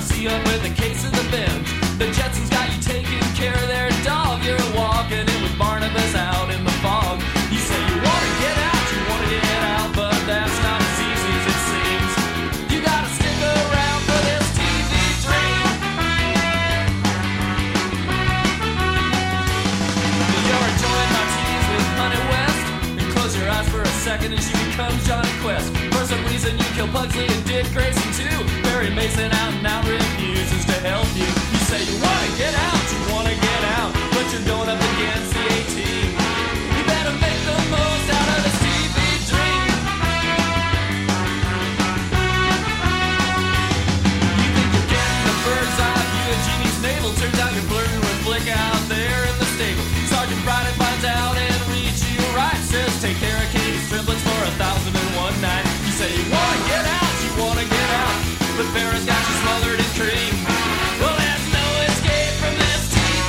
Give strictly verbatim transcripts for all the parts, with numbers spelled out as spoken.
see them with a case of the bends. The Jetsons got you taking care of their dog. You're walking in with Barnabas out in the fog. You say you wanna get out, you wanna get out, but that's not as easy as it seems. You gotta stick around for this T V dream. You're enjoying martinis with Honey West, and close your eyes for a second as you become Johnny Quest. For some reason you kill Pugsley and Dick Grayson too. Barry Mason out and out refuses to help you. You say you wanna get out, you wanna get out, but you're going up against the A-Team. You better make the most out of this T V dream. You think you're getting the bird's eye view of Jeannie's navel. Turns out you're flirting with Flick out there in the stable. Sergeant Friday finds out and reads you right. Says take care of Katie's triplets for a thousand and one night. You say you wanna get out, you wanna get out, but Farrah's got you smothered in cream. Well, there's no escape from this T V.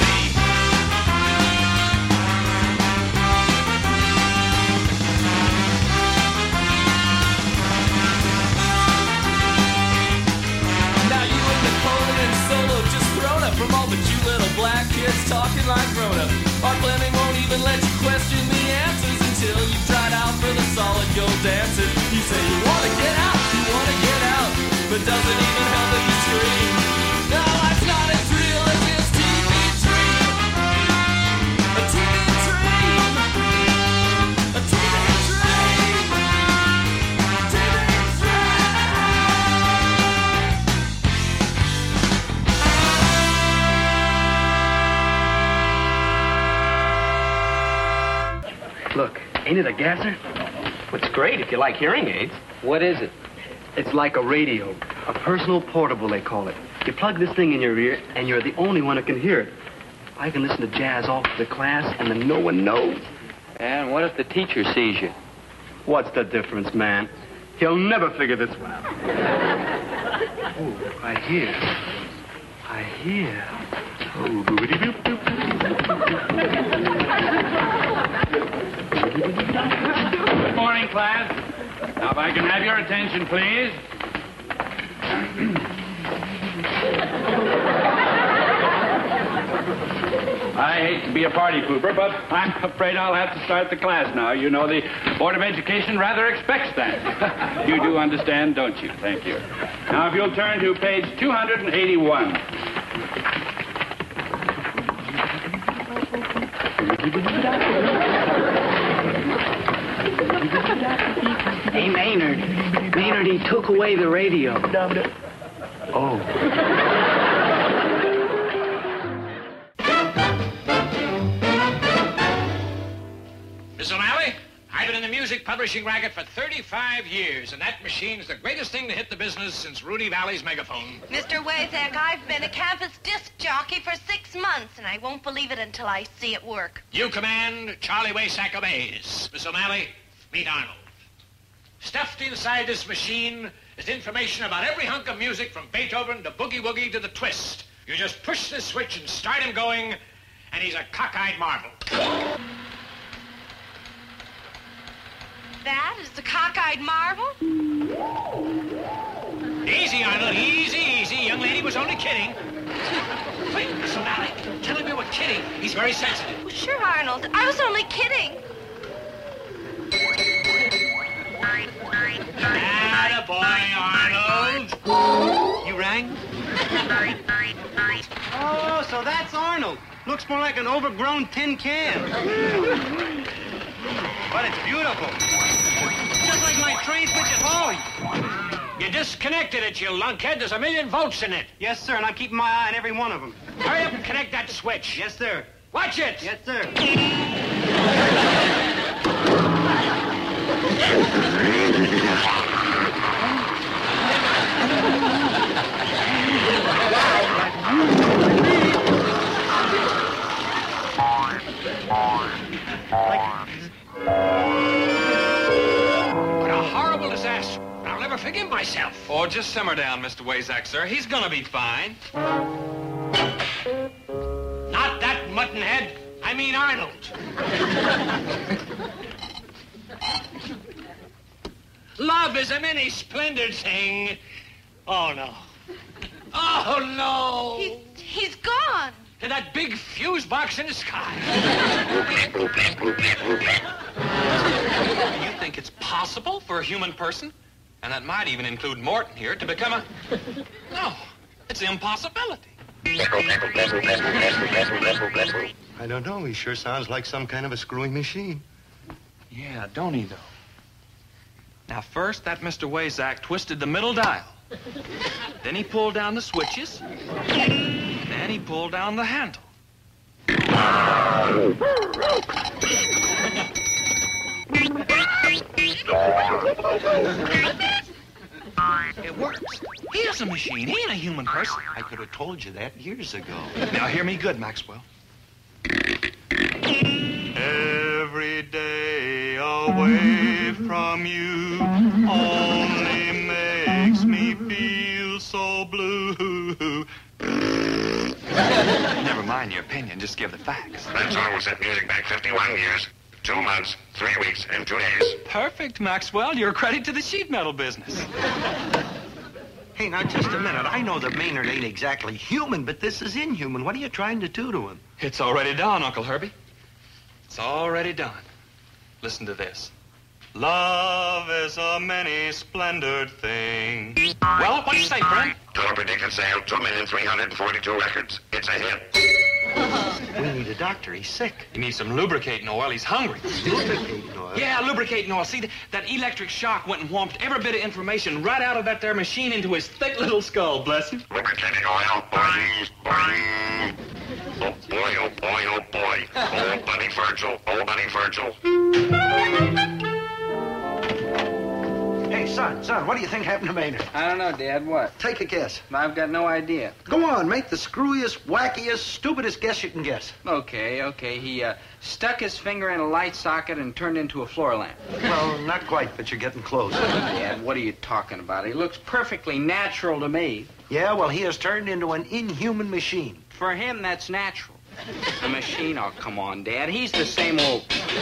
Now you and Napoleon and Solo just thrown up from all the cute little black kids talking like grown-up. Our Fleming won't even let you question the answers until you've tried out for the solid gold dances. You say you wanna get out, you wanna get out, but doesn't even help that you scream. No, life's not as real as this T V dream. A T V dream. A T V dream. T V dream. Look, ain't it a gasser? It's great if you like hearing aids. What is it? It's like a radio. A personal portable, they call it. You plug this thing in your ear, and you're the only one who can hear it. I can listen to jazz all through the class, and then no one knows. And what if the teacher sees you? What's the difference, man? He'll never figure this one out. Oh, I hear. I hear. Oh, boobity-doop-doop. Good morning, class. Now, if I can have your attention, please. I hate to be a party pooper, but I'm afraid I'll have to start the class now. You know, the Board of Education rather expects that. You do understand, don't you? Thank you. Now, if you'll turn to page two hundred eighty-one. Hey, Maynard. Maynard, he took away the radio. Oh. Miss O'Malley, I've been in the music publishing racket for thirty-five years, and that machine's the greatest thing to hit the business since Rudy Valley's megaphone. Mister Wazak, I've been a campus disc jockey for six months, and I won't believe it until I see it work. You command, Charlie Waysack obeys. Miss O'Malley, meet Arnold. Stuffed inside this machine is information about every hunk of music from Beethoven to Boogie Woogie to the Twist. You just push this switch and start him going, and he's a cockeyed marvel. That is the cockeyed marvel? Easy, Arnold, easy, easy. Young lady was only kidding. Wait, Miss O'Malley, tell him you were kidding. He's very sensitive. Well, sure, Arnold. I was only kidding. Attaboy, Arnold. You rang? Oh, so that's Arnold. Looks more like an overgrown tin can. But it's beautiful. Just like my train switch at home. You disconnected it, you lunkhead. There's a million volts in it. Yes, sir, and I'm keeping my eye on every one of them. Hurry up and connect that switch. Yes, sir. Watch it. Yes, sir. What a horrible disaster. I'll never forgive myself. Oh, just simmer down, Mister Wazak, sir. He's gonna be fine. Not that muttonhead. I mean Arnold. Love is a many splendid thing. Oh, no. Oh, no! He's, he's gone. To that big fuse box in the sky. You think it's possible for a human person, and that might even include Morton here, to become a... No, it's an impossibility. I don't know. He sure sounds like some kind of a screwing machine. Yeah, don't he, though? Now, first, that Mister Wazak twisted the middle dial. Then he pulled down the switches. Then he pulled down the handle. It works. He is a machine. He ain't a human person. I could have told you that years ago. Now, hear me good, Maxwell. Every day away from you only makes me feel so blue. Never mind your opinion, just give the facts. That song will set music back fifty-one years, two months, three weeks, and two days. Perfect, Maxwell. You're a credit to the sheet metal business. Hey, now, just a minute. I know that Maynard ain't exactly human, but this is inhuman. What are you trying to do to him? It's already done, Uncle Herbie. It's already done. Listen to this. Love is a many-splendored thing. Well, what do you say, friend? Total predicted sale, two million three hundred forty-two records. It's a hit. We need a doctor. He's sick. You need some lubricating oil. He's hungry. Lubricating oil? Yeah, lubricating oil. See, th- that electric shock went and whomped every bit of information right out of that there machine into his thick little skull, bless him. Lubricating oil, boing, boing. Oh, boy, oh, boy, oh, boy. Oh, Buddy Virgil, oh, Buddy Virgil. Hey, son, son, what do you think happened to Maynard? I don't know, Dad. What? Take a guess. I've got no idea. Go on, make the screwiest, wackiest, stupidest guess you can guess. Okay, okay. He uh, stuck his finger in a light socket and turned into a floor lamp. Well, not quite, but you're getting close. Dad, what are you talking about? He looks perfectly natural to me. Yeah, well, he has turned into an inhuman machine. For him, that's natural. A machine? Oh, come on, Dad. He's the same old...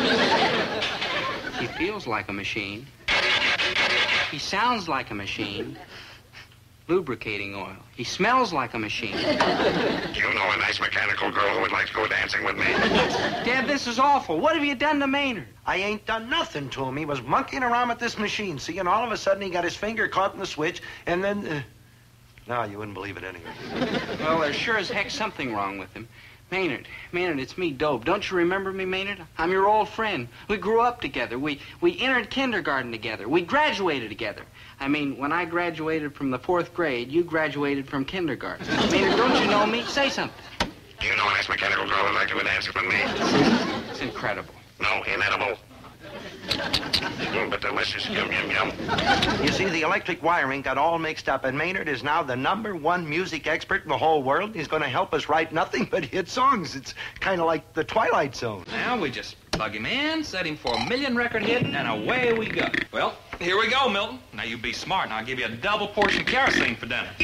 He feels like a machine. He sounds like a machine. Lubricating oil. He smells like a machine. You know a nice mechanical girl who would like to go dancing with me? Dad, this is awful. What have you done to Maynard? I ain't done nothing to him. He was monkeying around with this machine, see, and all of a sudden he got his finger caught in the switch, and then... Uh... No, you wouldn't believe it anyway. Well, there's sure as heck something wrong with him. Maynard, Maynard, it's me, Dope. Don't you remember me, Maynard? I'm your old friend. We grew up together. We we entered kindergarten together. We graduated together. I mean, when I graduated from the fourth grade, you graduated from kindergarten. Maynard, don't you know me? Say something. Do you know a nice mechanical girl who'd like to go dancing with me? It's incredible. No, inedible. Mm, but delicious. Yum, yum, yum. You see, the electric wiring got all mixed up, and Maynard is now the number one music expert in the whole world. He's going to help us write nothing but hit songs. It's kind of like the Twilight Zone. Now we just plug him in, set him for a million record hit, and away we go. Well, here we go, Milton. Now you be smart, and I'll give you a double portion of kerosene for dinner.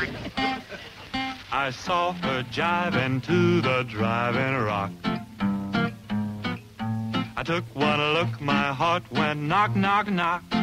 I saw her jiving to the driving rock. I took one look, my heart went knock, knock, knock. No,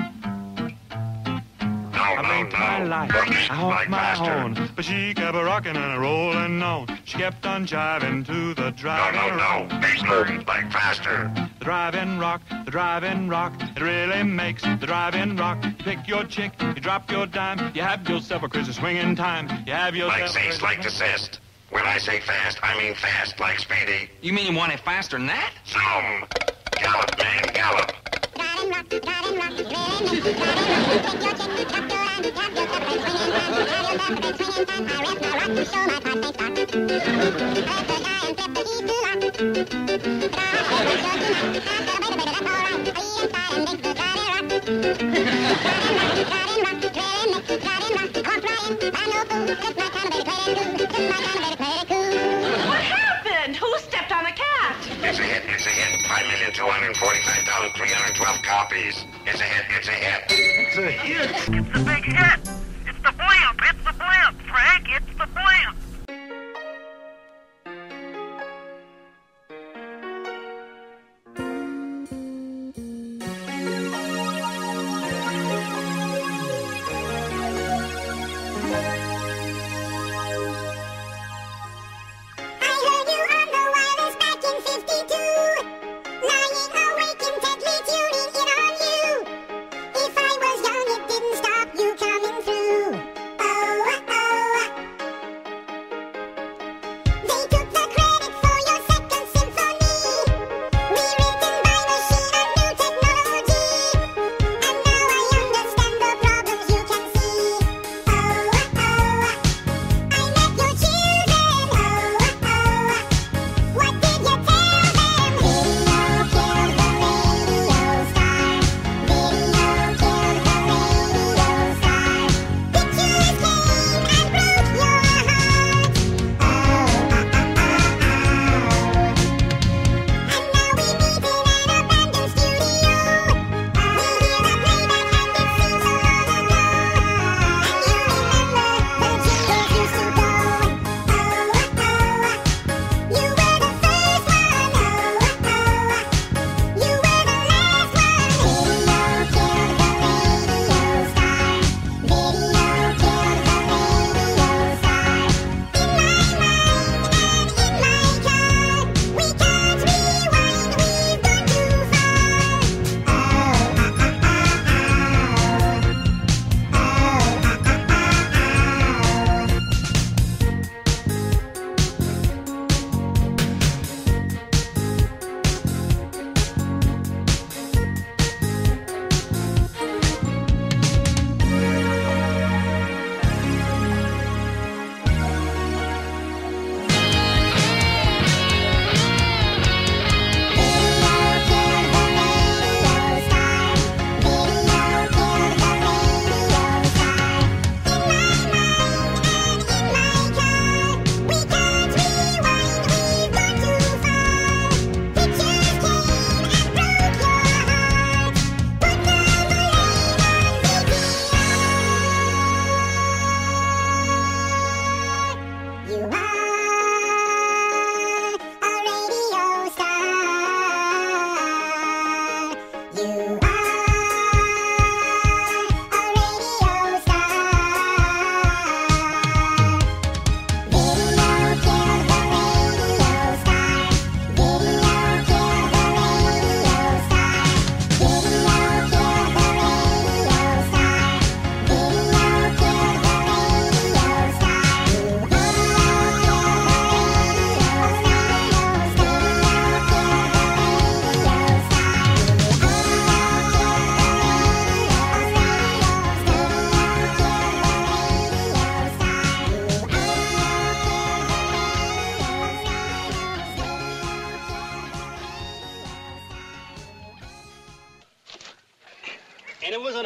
I no, made no. my life, Rock it I hope like my master. own. But she kept a rocking and a rolling on. She kept on jiving to the No, driving no, rock. no. Big move, like faster. The driving rock, the driving rock. It really makes the driving rock. You pick your chick, you drop your dime. You have yourself a crazy swinging time. You have yourself Like cease, like desist. When I say fast, I mean fast, like speedy. You mean you want it faster than that? Zoom. Gallop, man, gallop. What happened? Who stepped on a cat? It's a hit, it's a hit. five million two hundred forty-five thousand three hundred twelve copies. It's a hit, it's a hit. It's a hit. It's the big hit. It's the blimp. It's the blimp, Frank. It's the blimp.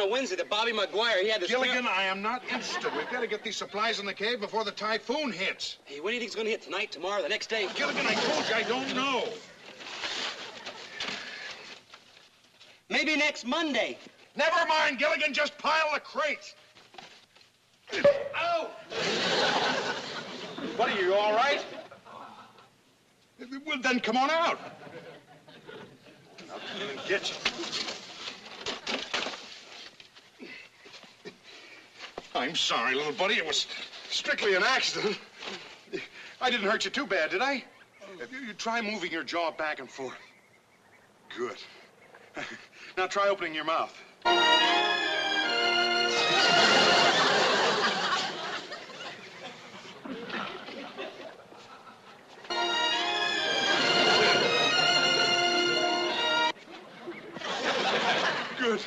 Wednesday that Bobby McGuire, he had this... Gilligan, I am not interested. We've got to get these supplies in the cave before the typhoon hits. Hey, when do you think it's going to hit? Tonight, tomorrow, the next day? Gilligan, I told you I don't know. Maybe next Monday. Never mind, Gilligan. Just pile the crates. Ow! What are you, all right? Well, then come on out. I'll come in and get you. I'm sorry, little buddy. It was strictly an accident. I didn't hurt you too bad, did I? You, you try moving your jaw back and forth. Good. Now try opening your mouth. Good.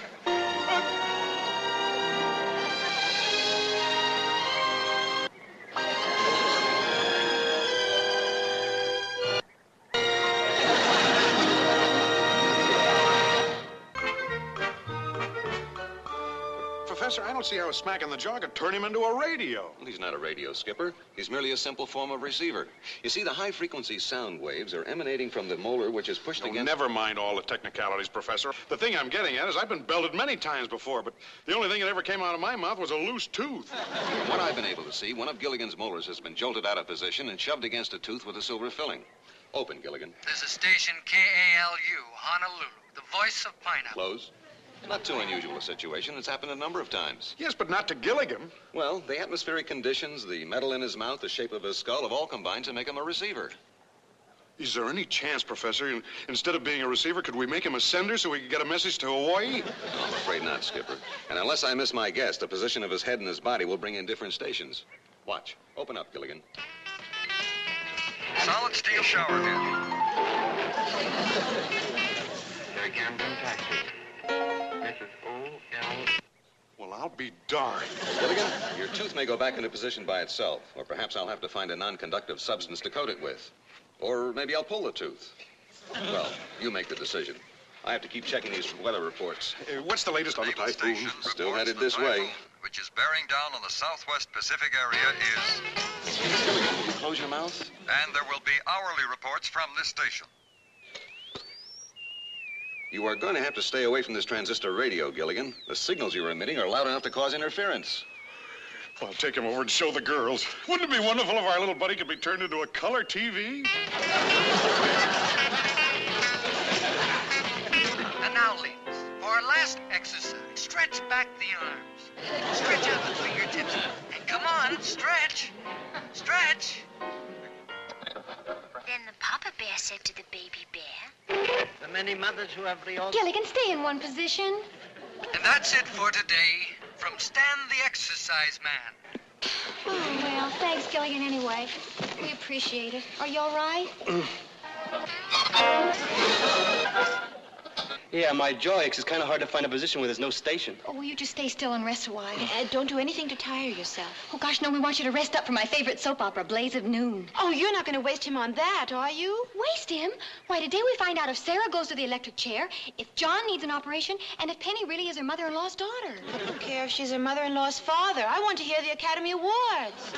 Professor, I don't see how a smack in the jaw could turn him into a radio. Well, he's not a radio, Skipper. He's merely a simple form of receiver. You see, the high-frequency sound waves are emanating from the molar, which is pushed Oh, against... never mind all the technicalities, Professor. The thing I'm getting at is I've been belted many times before, but the only thing that ever came out of my mouth was a loose tooth. From what I've been able to see, one of Gilligan's molars has been jolted out of position and shoved against a tooth with a silver filling. Open, Gilligan. This is station K A L U, Honolulu, the voice of Pineapple. Close. Not too unusual a situation. It's happened a number of times. Yes, but not to Gilligan. Well, the atmospheric conditions, the metal in his mouth, the shape of his skull have all combined to make him a receiver. Is there any chance, Professor, in, instead of being a receiver, could we make him a sender so we could get a message to Hawaii? No, I'm afraid not, Skipper. And unless I miss my guess, the position of his head and his body will bring in different stations. Watch. Open up, Gilligan. Solid steel shower head. Sir Camden Taxi. Missus O L. Well, I'll be darned. Gilligan, your tooth may go back into position by itself, or perhaps I'll have to find a non-conductive substance to coat it with. Or maybe I'll pull the tooth. Well, you make the decision. I have to keep checking these weather reports. Uh, what's the latest on the typhoon? Still headed this way. Which is bearing down on the southwest Pacific area is... Gilligan, will you close your mouth? And there will be hourly reports from this station. You are going to have to stay away from this transistor radio, Gilligan. The signals you're emitting are loud enough to cause interference. Well, I'll take him over and show the girls. Wouldn't it be wonderful if our little buddy could be turned into a color T V? And now, ladies, for our last exercise, stretch back the arms. Stretch out the fingertips. And come on, stretch. Stretch. Then the Papa Bear said to the baby bear... The many mothers who have real... Gilligan, stay in one position. And that's it for today from Stan the Exercise Man. Oh, well, thanks, Gilligan, anyway. We appreciate it. Are you all right? Yeah, my jaw aches. It's kind of hard to find a position where there's no station. Oh, will you just stay still and rest a while? Uh, don't do anything to tire yourself. Oh, gosh, no, we want you to rest up for my favorite soap opera, Blaze of Noon. Oh, you're not going to waste him on that, are you? Waste him? Why, today we find out if Sarah goes to the electric chair, if John needs an operation, and if Penny really is her mother-in-law's daughter. I don't care if she's her mother-in-law's father. I want to hear the Academy Awards.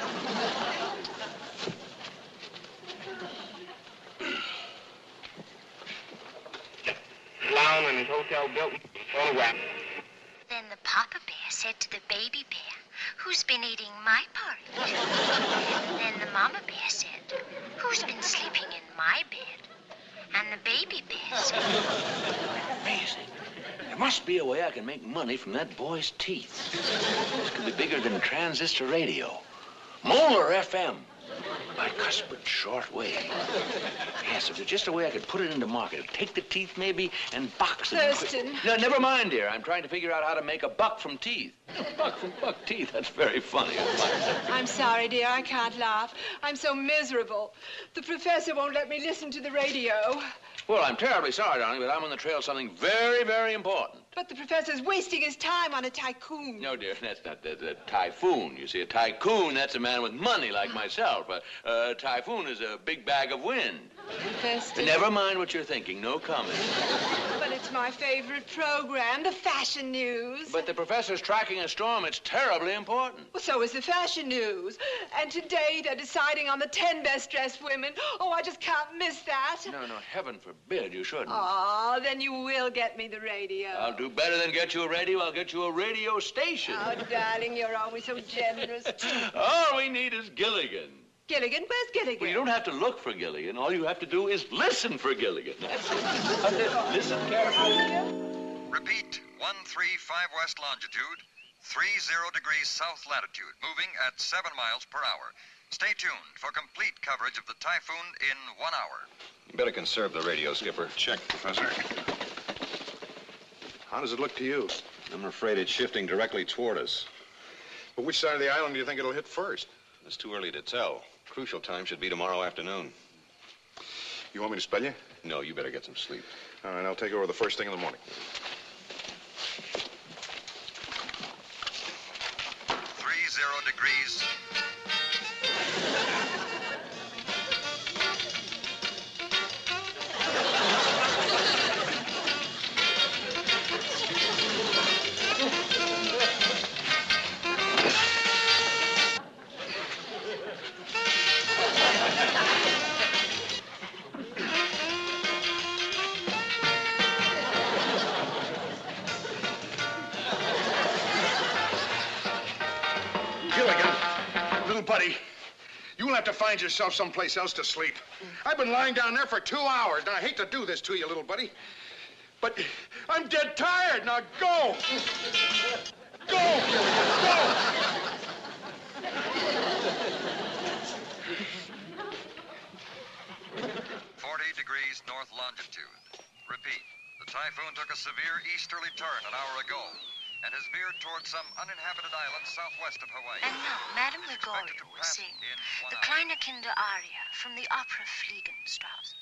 Clown and his hotel built photograph. Then the Papa Bear said to the baby bear, who's been eating my porridge? Then the Mama Bear said, who's been sleeping in my bed? And the baby bear said... Amazing. There must be a way I can make money from that boy's teeth. This could be bigger than transistor radio. Molar F M. Bicuspid shortwave. Yes, if there's just a way I could put it into market. Take the teeth, maybe, and box them. Thurston. No, never mind, dear. I'm trying to figure out how to make a buck from teeth. A buck from buck teeth. That's very funny. I'm sorry, dear. I can't laugh. I'm so miserable. The professor won't let me listen to the radio. Well, I'm terribly sorry, darling, but I'm on the trail of something very, very important. But the professor's wasting his time on a tycoon. No, dear, that's not that's a typhoon. You see, a tycoon, that's a man with money like myself. A, a typhoon is a big bag of wind. Professor. Never mind what you're thinking. No comment. But it's my favorite program, the fashion news. But the professor's tracking a storm. It's terribly important. Well, so is the fashion news. And today they're deciding on the ten best dressed women. Oh, I just can't miss that. No, no, heaven forbid you shouldn't. Oh, then you will get me the radio. I'll do better than get you a radio. I'll get you a radio station. Oh, darling, you're always so generous. All we need is Gilligan. Gilligan? Where's Gilligan? Well, you don't have to look for Gilligan. All you have to do is listen for Gilligan. That's it. Listen carefully. Repeat, one three five west longitude, three zero degrees south latitude, moving at seven miles per hour. Stay tuned for complete coverage of the typhoon in one hour. You better conserve the radio, Skipper. Check, Professor. How does it look to you? I'm afraid it's shifting directly toward us. But which side of the island do you think it'll hit first? It's too early to tell. Crucial time should be tomorrow afternoon. You want me to spell you? No, you better get some sleep. All right, I'll take over the first thing in the morning. Three zero degrees. Buddy, you'll have to find yourself someplace else to sleep. I've been lying down there for two hours. Now, I hate to do this to you, little buddy, but I'm dead tired. Now, go! Go! Go! forty degrees north longitude. Repeat, the typhoon took a severe easterly turn an hour ago and has veered toward some uninhabited island southwest of Hawaii. And now, Madame Gregorio will sing the Kleine Kinder aria from the opera Fliegenstrasse.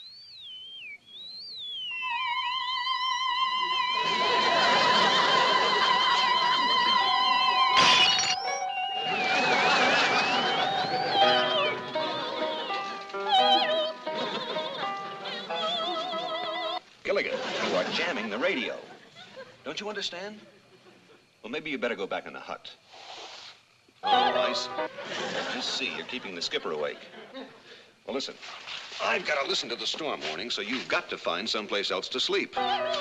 Gilligan, you are jamming the radio. Don't you understand? Well, maybe you better go back in the hut. Oh, I see. I see. You're keeping the skipper awake. Well, listen. I've got to listen to the storm warning, so you've got to find someplace else to sleep.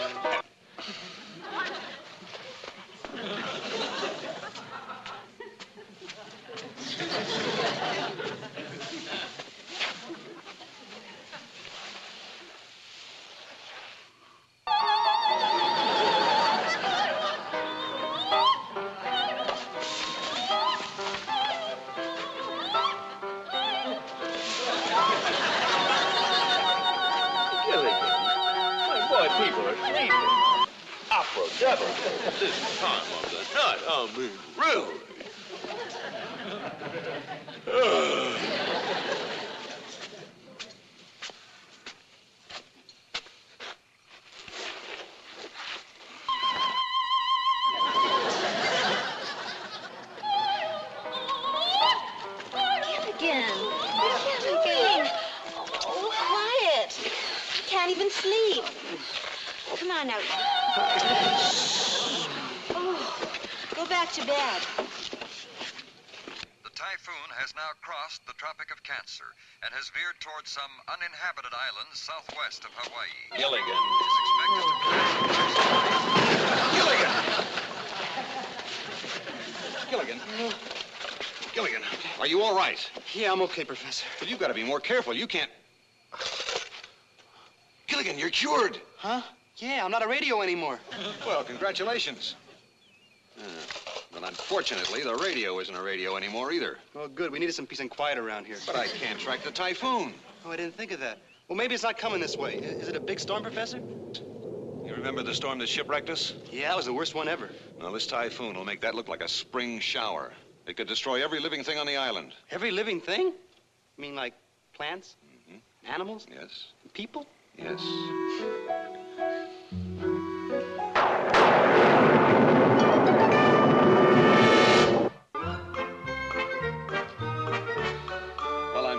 This time of the night, I mean, really. Uh. Gilligan. Gilligan. Oh, quiet. Can't even sleep. Come on now. Oh, go back to bed. The typhoon has now crossed the Tropic of Cancer and has veered towards some uninhabited islands southwest of Hawaii. Gilligan. It is expected to... Gilligan. Gilligan. Gilligan, are you all right? Yeah, I'm okay, Professor. But you've got to be more careful. You can't... Gilligan, you're cured. Huh? Yeah, I'm not a radio anymore. Well, congratulations. Uh, but unfortunately, the radio isn't a radio anymore either. Well, good. We needed some peace and quiet around here. But I can't track the typhoon. Oh, I didn't think of that. Well, maybe it's not coming this way. Is it a big storm, Professor? You remember the storm that shipwrecked us? Yeah, that was the worst one ever. Well, this typhoon will make that look like a spring shower. It could destroy every living thing on the island. Every living thing? You mean like plants? Mm-hmm. Animals? Yes. People? Yes.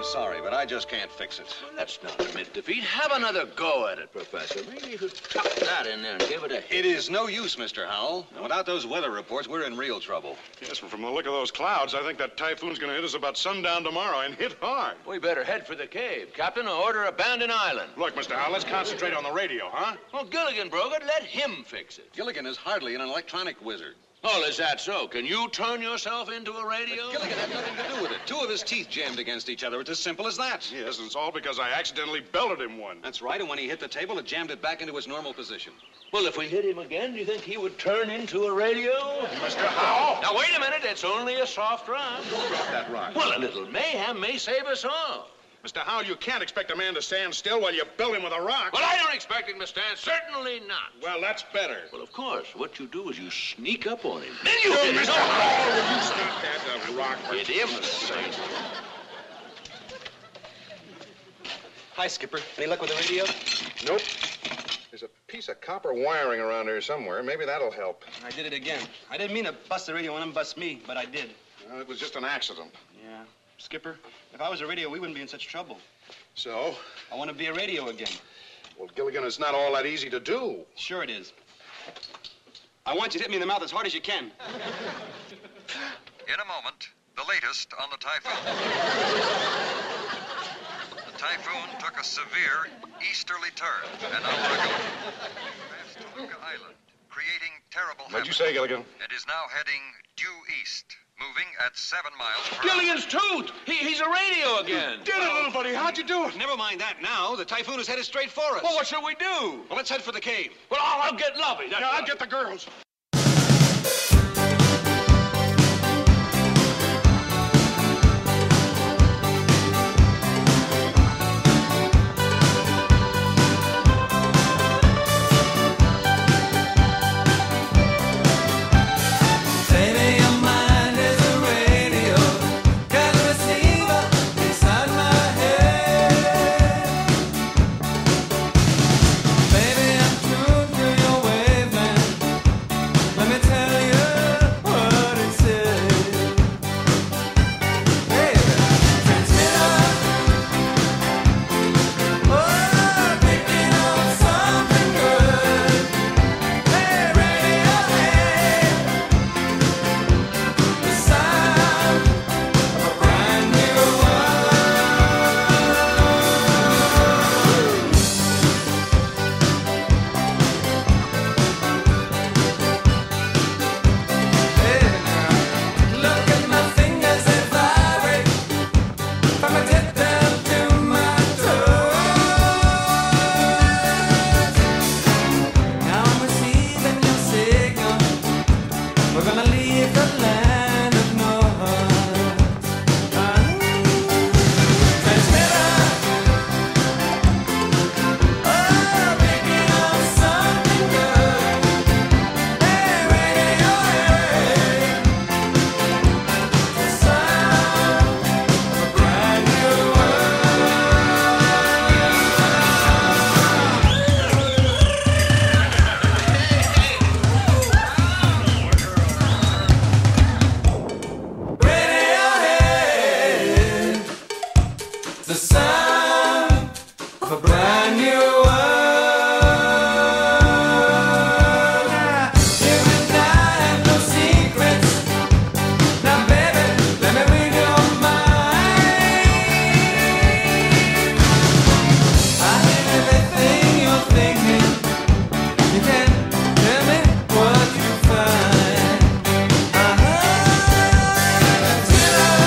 I'm sorry, but I just can't fix it. Let's not admit defeat. Have another go at it, Professor. Maybe you could tuck that in there and give it a hit. It is no use, Mister Howell. No? Without those weather reports, we're in real trouble. Yes, well, from the look of those clouds, I think that typhoon's going to hit us about sundown tomorrow and hit hard. We better head for the cave. Captain, order Abandon Island. Look, Mister Howell, let's concentrate on the radio, huh? Well, Gilligan broke it. Let him fix it. Gilligan is hardly an electronic wizard. Oh, is that so? Can you turn yourself into a radio? But Gilligan had nothing to do with it. Two of his teeth jammed against each other. It's as simple as that. Yes, and it's all because I accidentally belted him one. That's right, and when he hit the table, it jammed it back into its normal position. Well, if we hit him again, do you think he would turn into a radio? Mister Howell! Now, wait a minute. It's only a soft rock. Drop that rock. Well, a little mayhem may save us all. Mister Howell, you can't expect a man to stand still while you belt him with a rock. Well, I don't expect him to stand. Certainly not. Well, that's better. Well, of course. What you do is you sneak up on him. Then you oh, hit him. Mister Howell, will you sneak that uh, rock? Hit him, Saint. Hi, Skipper. Any luck with the radio? Nope. There's a piece of copper wiring around here somewhere. Maybe that'll help. I did it again. I didn't mean to bust the radio and unbust me, but I did. Well, it was just an accident. Yeah. Skipper, if I was a radio, we wouldn't be in such trouble. So? I want to be a radio again. Well, Gilligan, it's not all that easy to do. Sure it is. I want you to hit me in the mouth as hard as you can. In a moment, the latest on the typhoon. The typhoon took a severe easterly turn an hour ago. Passed Toluca Island, creating terrible What'd you havoc. say, Gilligan? It is now heading due east, moving at seven miles per Gilligan's tooth! He, he's a radio again. Did it, little buddy. How'd you do it? Never mind that now. The typhoon is headed straight for us. Well, what shall we do? Well, let's head for the cave. Well, I'll, I'll get Lovey. Yeah, I'll get the girls.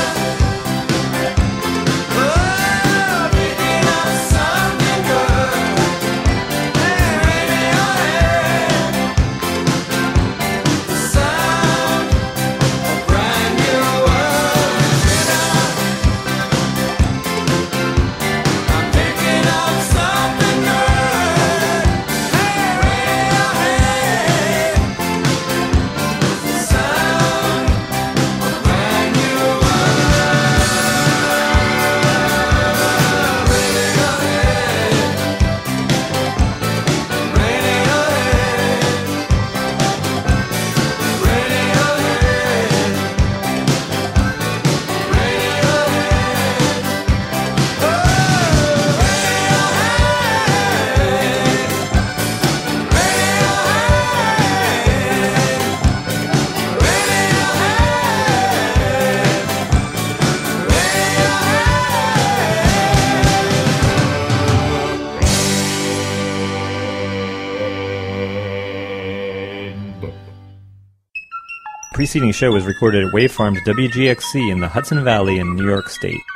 Oh, preceding show was recorded at Wave Farms W G X C in the Hudson Valley in New York State.